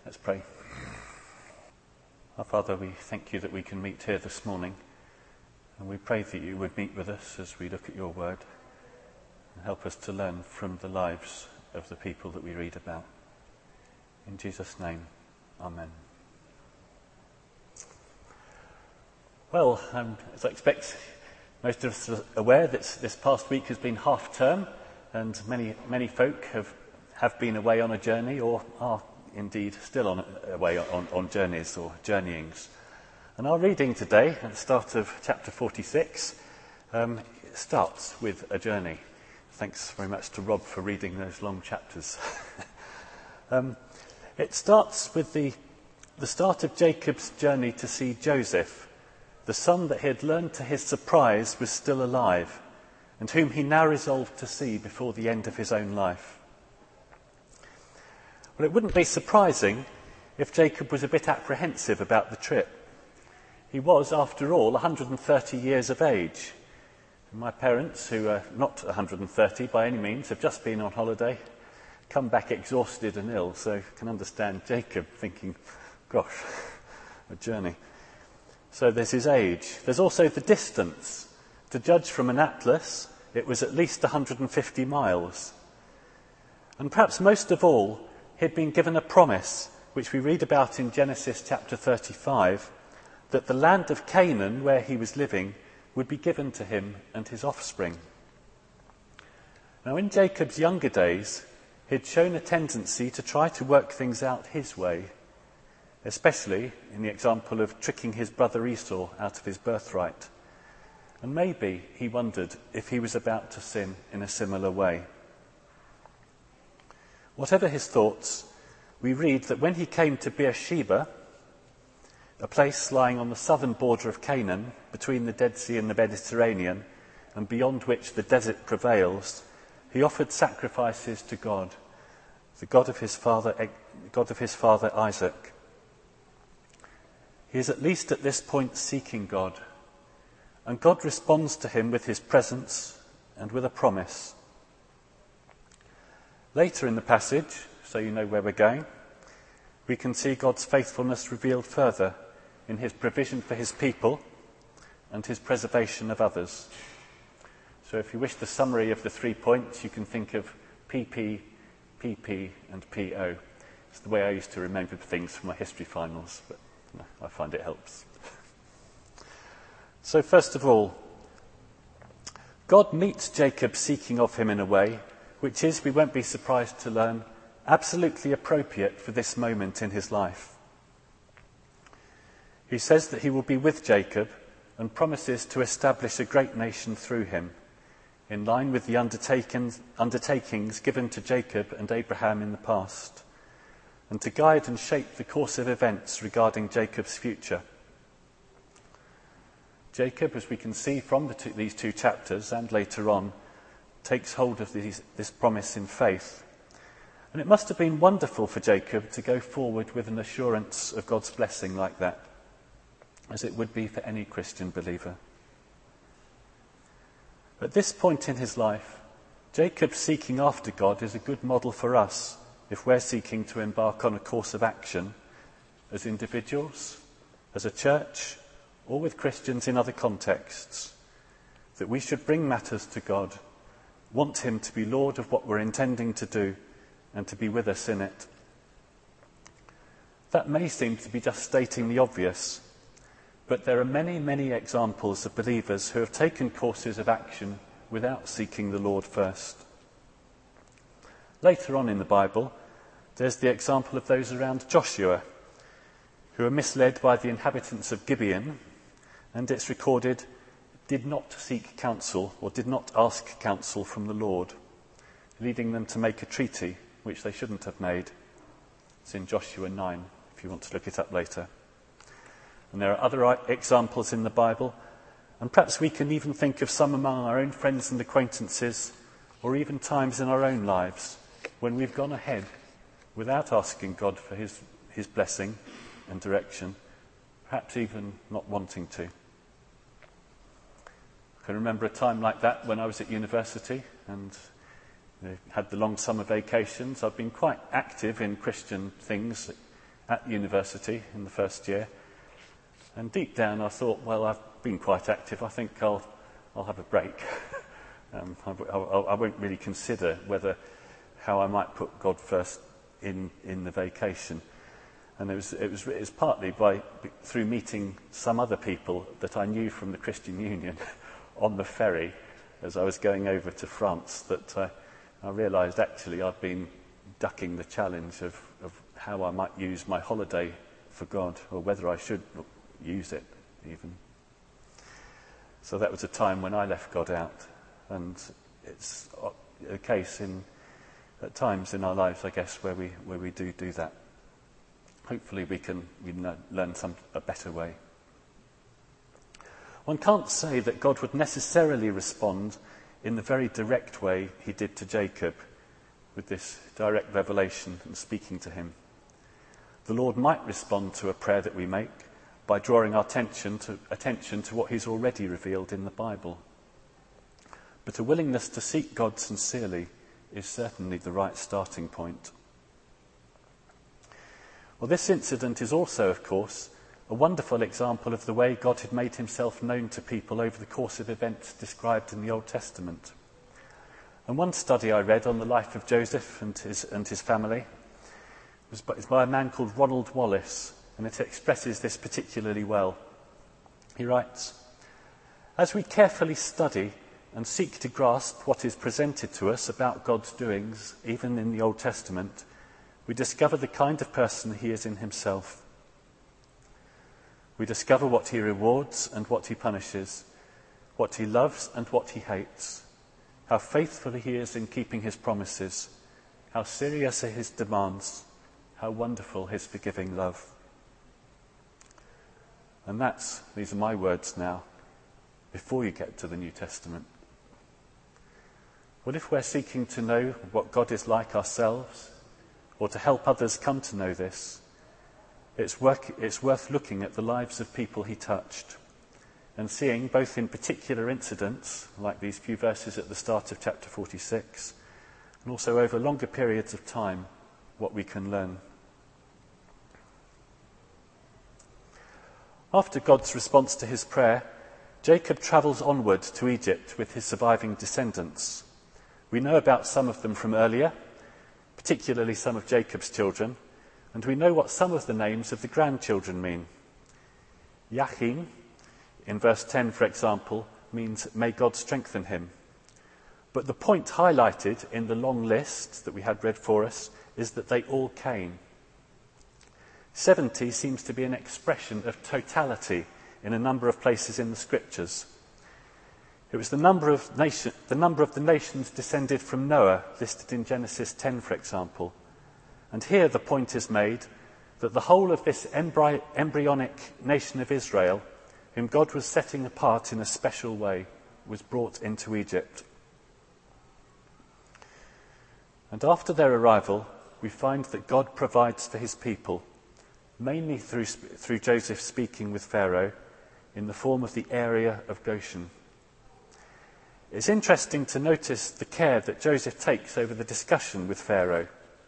Let's pray. Our Father, we thank you that we can meet here this morning, and we pray that you would meet with us as we look at your word and help us to learn from the lives of the people that we read about. In Jesus' name, amen. Well, as I expect most of us are aware, that this past week has been half term, and many folk have been away on a journey or are indeed still away on journeys or journeyings. And our reading today, at the start of chapter 46, starts with a journey. Thanks very much to Rob for reading those long chapters. It starts with the start of Jacob's journey to see Joseph, the son that he had learned to his surprise was still alive, and whom he now resolved to see before the end of his own life. Well, it wouldn't be surprising if Jacob was a bit apprehensive about the trip. He was, after all, 130 years of age. And my parents, who are not 130 by any means, have just been on holiday, come back exhausted and ill, so you can understand Jacob thinking, gosh, a journey. So there's his age. There's also the distance. To judge from an atlas, it was at least 150 miles. And perhaps most of all, he'd been given a promise, which we read about in Genesis chapter 35, that the land of Canaan, where he was living, would be given to him and his offspring. Now, in Jacob's younger days, he'd shown a tendency to try to work things out his way, especially in the example of tricking his brother Esau out of his birthright. And maybe he wondered if he was about to sin in a similar way. Whatever his thoughts, we read that when he came to Beersheba, a place lying on the southern border of Canaan, between the Dead Sea and the Mediterranean, and beyond which the desert prevails, he offered sacrifices to God, the God of his father Isaac. He is at least at this point seeking God, and God responds to him with his presence and with a promise. Later in the passage, so you know where we're going, we can see God's faithfulness revealed further in his provision for his people and his preservation of others. So if you wish the summary of the 3 points, you can think of PP, PP and PO. It's the way I used to remember things from my history finals, but I find it helps. So first of all, God meets Jacob seeking of him in a way which is, we won't be surprised to learn, absolutely appropriate for this moment in his life. He says that he will be with Jacob and promises to establish a great nation through him, in line with the undertakings given to Jacob and Abraham in the past, and to guide and shape the course of events regarding Jacob's future. Jacob, as we can see from these 2 chapters and later on, takes hold of this promise in faith. And it must have been wonderful for Jacob to go forward with an assurance of God's blessing like that, as it would be for any Christian believer. At this point in his life, Jacob seeking after God is a good model for us if we're seeking to embark on a course of action as individuals, as a church, or with Christians in other contexts, that we should bring matters to God, want him to be Lord of what we're intending to do, and to be with us in it. That may seem to be just stating the obvious, but there are many, many examples of believers who have taken courses of action without seeking the Lord first. Later on in the Bible, there's the example of those around Joshua, who were misled by the inhabitants of Gibeon, and it's recorded, did not seek counsel or did not ask counsel from the Lord, leading them to make a treaty which they shouldn't have made. It's in Joshua 9, if you want to look it up later. And there are other examples in the Bible, and perhaps we can even think of some among our own friends and acquaintances, or even times in our own lives when we've gone ahead without asking God for his blessing and direction, perhaps even not wanting to. I can remember a time like that when I was at university and had the long summer vacations. I've been quite active in Christian things at university in the first year. And deep down I thought, well, I've been quite active. I think I'll have a break. I won't really consider how I might put God first in the vacation. And it was partly through meeting some other people that I knew from the Christian Union on the ferry as I was going over to France that I realised actually I'd been ducking the challenge of how I might use my holiday for God, or whether I should use it even. So that was a time when I left God out, and it's a case at times in our lives, I guess, where we do that. Hopefully we learn a better way. One can't say that God would necessarily respond in the very direct way he did to Jacob, with this direct revelation and speaking to him. The Lord might respond to a prayer that we make by drawing our attention to what he's already revealed in the Bible. But a willingness to seek God sincerely is certainly the right starting point. Well, this incident is also, of course, a wonderful example of the way God had made himself known to people over the course of events described in the Old Testament. And one study I read on the life of Joseph and his family was by a man called Ronald Wallace, and it expresses this particularly well. He writes, "As we carefully study and seek to grasp what is presented to us about God's doings, even in the Old Testament, we discover the kind of person he is in himself. We discover what he rewards and what he punishes, what he loves and what he hates, how faithful he is in keeping his promises, how serious are his demands, how wonderful his forgiving love." And these are my words now, before you get to the New Testament. What if we're seeking to know what God is like ourselves, or to help others come to know this? It's worth looking at the lives of people he touched and seeing, both in particular incidents, like these few verses at the start of chapter 46, and also over longer periods of time, what we can learn. After God's response to his prayer, Jacob travels onward to Egypt with his surviving descendants. We know about some of them from earlier, particularly some of Jacob's children, and we know what some of the names of the grandchildren mean. Yachin, in verse 10, for example, means "may God strengthen him." But the point highlighted in the long list that we had read for us is that they all came. 70 seems to be an expression of totality in a number of places in the Scriptures. It was the number of the nations descended from Noah, listed in Genesis 10, for example. And here the point is made that the whole of this embryonic nation of Israel, whom God was setting apart in a special way, was brought into Egypt. And after their arrival, we find that God provides for his people, mainly through Joseph speaking with Pharaoh, in the form of the area of Goshen. It's interesting to notice the care that Joseph takes over the discussion with Pharaoh.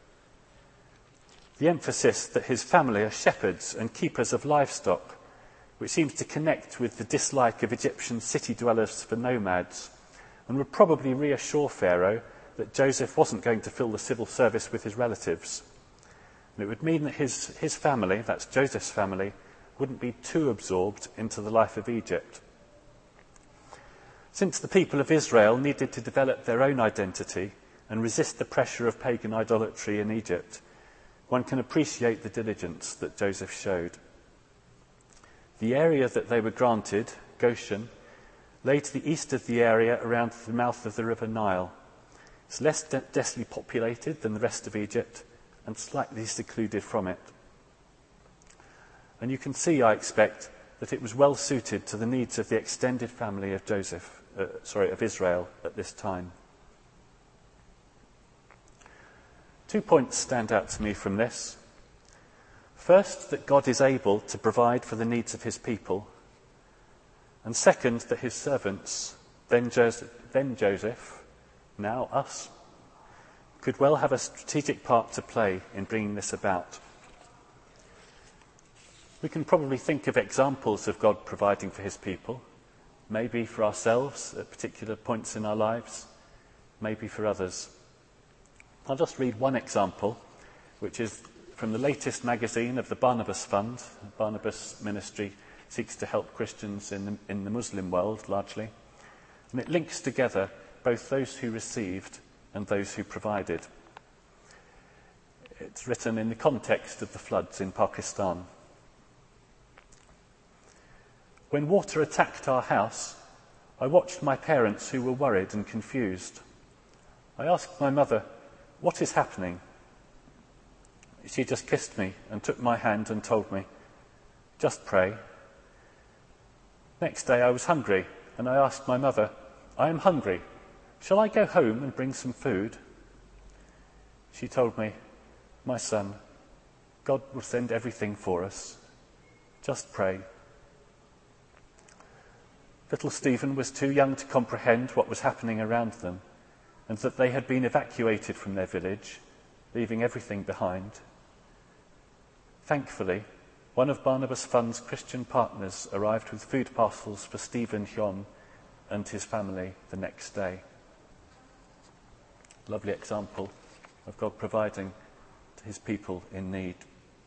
The emphasis that his family are shepherds and keepers of livestock, which seems to connect with the dislike of Egyptian city dwellers for nomads, and would probably reassure Pharaoh that Joseph wasn't going to fill the civil service with his relatives. And it would mean that his family, that's Joseph's family, wouldn't be too absorbed into the life of Egypt. Since the people of Israel needed to develop their own identity and resist the pressure of pagan idolatry in Egypt, one can appreciate the diligence that Joseph showed. The area that they were granted, Goshen, lay to the east of the area around the mouth of the river Nile. It's less densely populated than the rest of Egypt and slightly secluded from it. And you can see, I expect, that it was well suited to the needs of the extended family of of Israel at this time. 2 points stand out to me from this. First, that God is able to provide for the needs of his people. And second, that his servants, then Joseph, now us, could well have a strategic part to play in bringing this about. We can probably think of examples of God providing for his people, maybe for ourselves at particular points in our lives, maybe for others. I'll just read one example, which is from the latest magazine of the Barnabas Fund. The Barnabas Ministry seeks to help Christians in the Muslim world, largely. And it links together both those who received and those who provided. It's written in the context of the floods in Pakistan. When water attacked our house, I watched my parents who were worried and confused. I asked my mother, "What is happening?" She just kissed me and took my hand and told me, "Just pray." Next day I was hungry and I asked my mother, "I am hungry. Shall I go home and bring some food?" She told me, "My son, God will send everything for us. Just pray." Little Stephen was too young to comprehend what was happening around them and that they had been evacuated from their village, leaving everything behind. Thankfully, one of Barnabas Fund's Christian partners arrived with food parcels for Stephen Hyun and his family the next day. Lovely example of God providing to his people in need.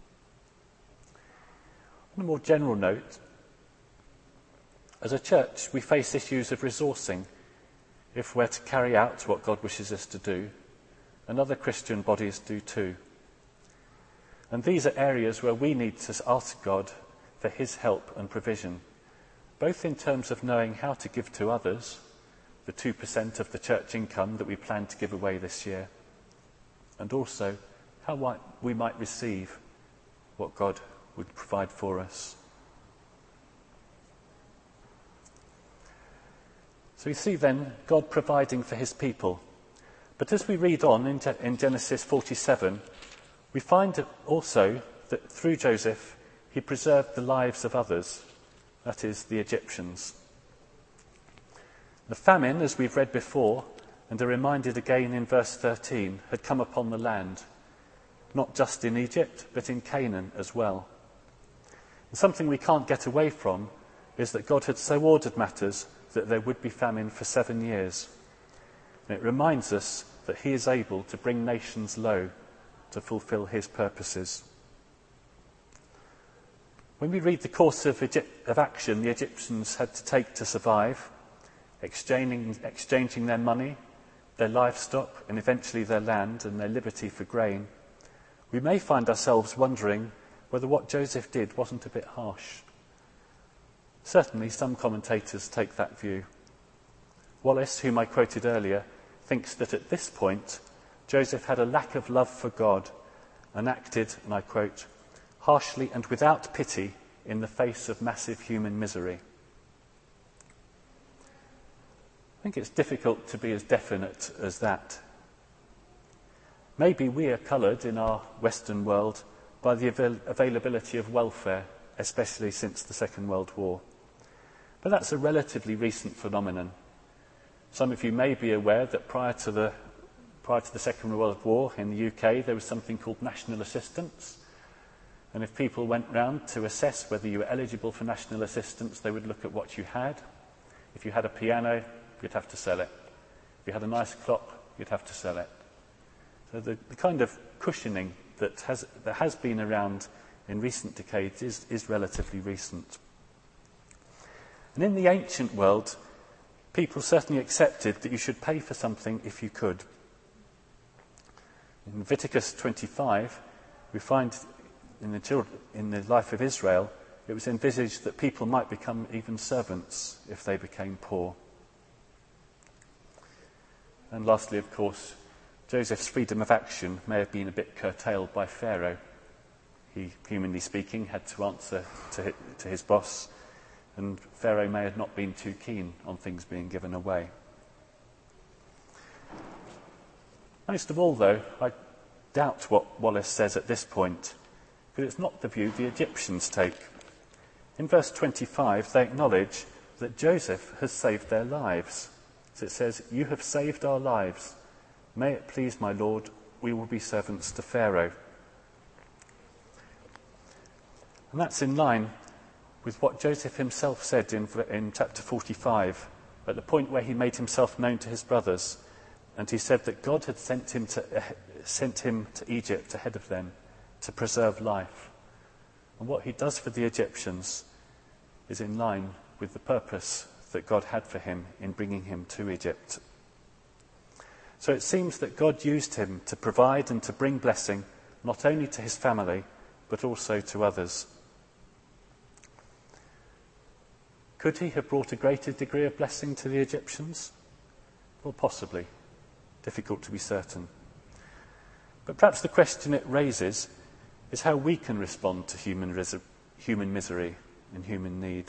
On a more general note, as a church, we face issues of resourcing if we're to carry out what God wishes us to do, and other Christian bodies do too. And these are areas where we need to ask God for his help and provision, both in terms of knowing how to give to others, the 2% of the church income that we plan to give away this year, and also how we might receive what God would provide for us. So we see then God providing for his people. But as we read on in Genesis 47, we find also that through Joseph, he preserved the lives of others, that is, the Egyptians. The famine, as we've read before, and are reminded again in verse 13, had come upon the land, not just in Egypt, but in Canaan as well. And something we can't get away from is that God had so ordered matters that there would be famine for 7 years. And it reminds us that he is able to bring nations low to fulfill his purposes. When we read the course of action the Egyptians had to take to survive, exchanging their money, their livestock, and eventually their land and their liberty for grain, we may find ourselves wondering whether what Joseph did wasn't a bit harsh. Certainly some commentators take that view. Wallace, whom I quoted earlier, thinks that at this point Joseph had a lack of love for God and acted, and I quote, harshly and without pity in the face of massive human misery. I think it's difficult to be as definite as that. Maybe we are coloured in our Western world by the availability of welfare, especially since the Second World War. But that's a relatively recent phenomenon. Some of you may be aware that prior to the Second World War in the UK, there was something called national assistance. And if people went round to assess whether you were eligible for national assistance, they would look at what you had. If you had a piano, you'd have to sell it. If you had a nice clock, you'd have to sell it. So the kind of cushioning that has been around in recent decades is relatively recent. And in the ancient world, people certainly accepted that you should pay for something if you could. In Leviticus 25, we find in the life of Israel, it was envisaged that people might become even servants if they became poor. And lastly, of course, Joseph's freedom of action may have been a bit curtailed by Pharaoh. He, humanly speaking, had to answer to his boss, and Pharaoh may have not been too keen on things being given away. Most of all, though, I doubt what Wallace says at this point, because it's not the view the Egyptians take. In verse 25, they acknowledge that Joseph has saved their lives. So it says, "You have saved our lives. May it please my Lord, we will be servants to Pharaoh." And that's in line with what Joseph himself said in chapter 45, at the point where he made himself known to his brothers. And he said that God had sent him to Egypt ahead of them to preserve life. And what he does for the Egyptians is in line with the purpose that God had for him in bringing him to Egypt. So it seems that God used him to provide and to bring blessing, not only to his family, but also to others. Could he have brought a greater degree of blessing to the Egyptians? Well, possibly. Difficult to be certain. But perhaps the question it raises is how we can respond to human misery and human need.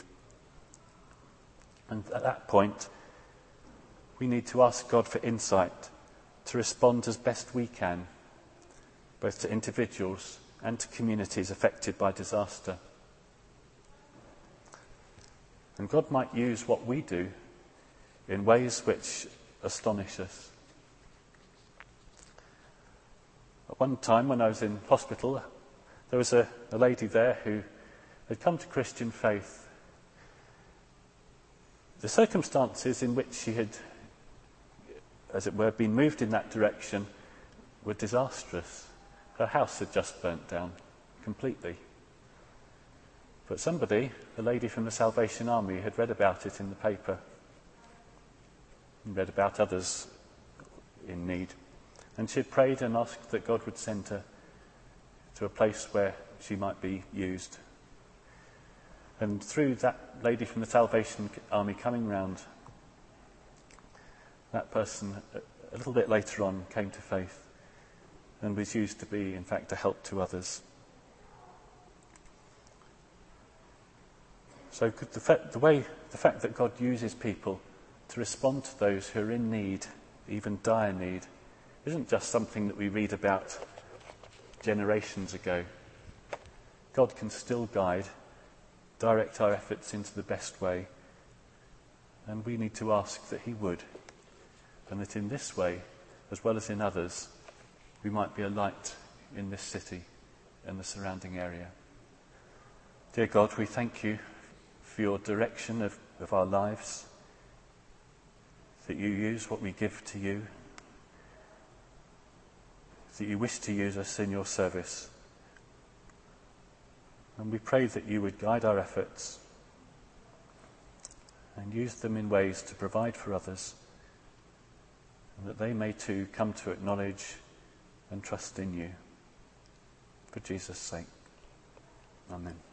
And at that point, we need to ask God for insight to respond as best we can, both to individuals and to communities affected by disaster. And God might use what we do in ways which astonish us. At one time when I was in hospital, there was a lady there who had come to Christian faith. The circumstances in which she had, as it were, been moved in that direction were disastrous. Her house had just burnt down completely. But somebody, a lady from the Salvation Army, had read about it in the paper and read about others in need. And she had prayed and asked that God would send her to a place where she might be used. And through that lady from the Salvation Army coming round, that person, a little bit later on, came to faith and was used to be, in fact, a help to others. So the fact that God uses people to respond to those who are in need, even dire need, isn't just something that we read about generations ago. God can still guide, direct our efforts into the best way, and we need to ask that he would, and that in this way, as well as in others, we might be a light in this city and the surrounding area. Dear God, we thank you for your direction of our lives, that you use what we give to you, that you wish to use us in your service. And we pray that you would guide our efforts and use them in ways to provide for others, and that they may too come to acknowledge and trust in you. For Jesus' sake. Amen.